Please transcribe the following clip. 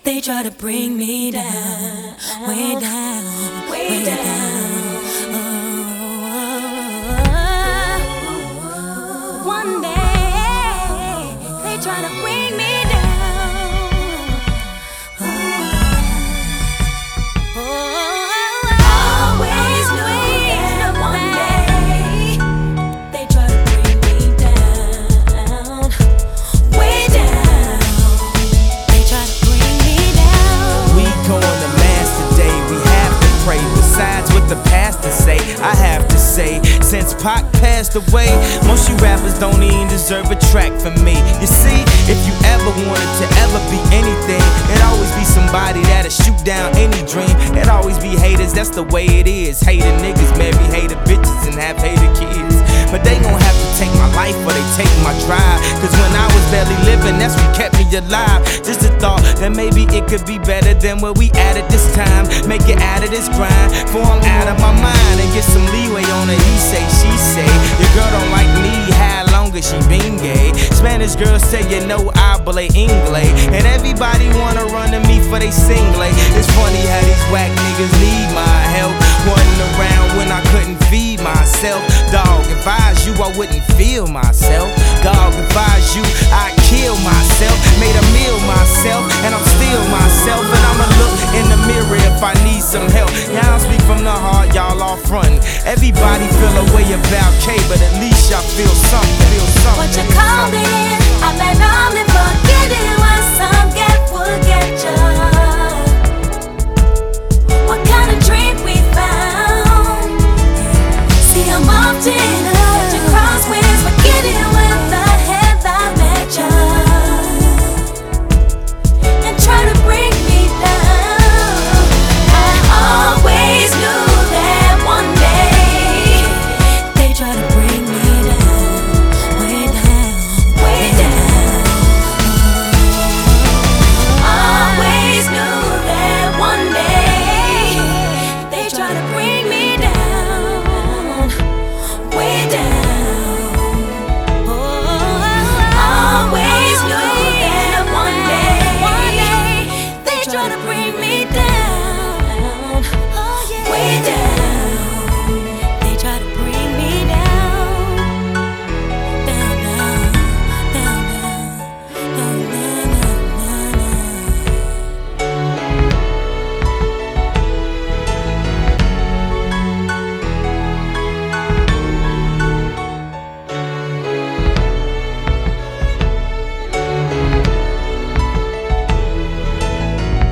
They try to bring me down, way down, way down. Oh, one day they try to bring me down. Always knowing that one day they try to bring me down, way down. They try to bring me down. We going to mass today, we have to pray. Besides what the pastor say, I have to say, since Pac passed away, most you rappers don't even deserve a track from me. You see, if you ever wanted to ever be anything, it'd always be somebody that'll shoot down any dream. It'd always be haters, that's the way it is. Hater niggas marry hater bitches and have hater kids. But they gon' have to take my life or they take my drive. Cause when I was barely living, that's what kept me alive. Just a thought that maybe it could be better than where we at this time. Make it out of this grind, before I'm out of my mind, and get some leeway on the he say, she say. Your girl don't like me, how long has she been gay? Spanish girls say you know I play English, and everybody wanna run to me for they singlet. It's funny how these whack niggas need my help. Wasn't around when I couldn't feed myself. Dog, if I was you, I wouldn't feel myself. Dog, if I was you,